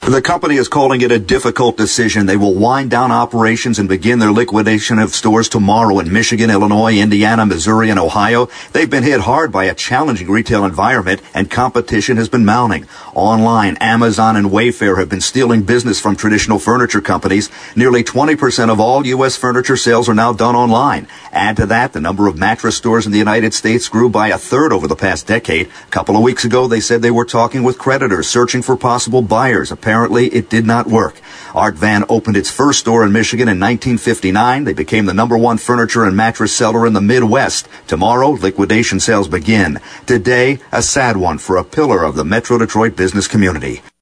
The company is calling it a difficult decision. They will wind down operations and begin their liquidation of stores tomorrow in Michigan, Illinois, Indiana, Missouri, and Ohio. They've been hit hard by a challenging retail environment, and competition has been mounting. Online, Amazon and Wayfair have been stealing business from traditional furniture companies. Nearly 20% of all U.S. furniture sales are now done online. Add to that, the number of mattress stores in the United States grew by a third over the past decade. A couple of weeks ago, they said they were talking with creditors, searching for possible buyers. Apparently, it did not work. Art Van opened its first store in Michigan in 1959. They became the #1 furniture and mattress seller in the Midwest. Tomorrow, liquidation sales begin. Today, a sad one for a pillar of the Metro Detroit business community.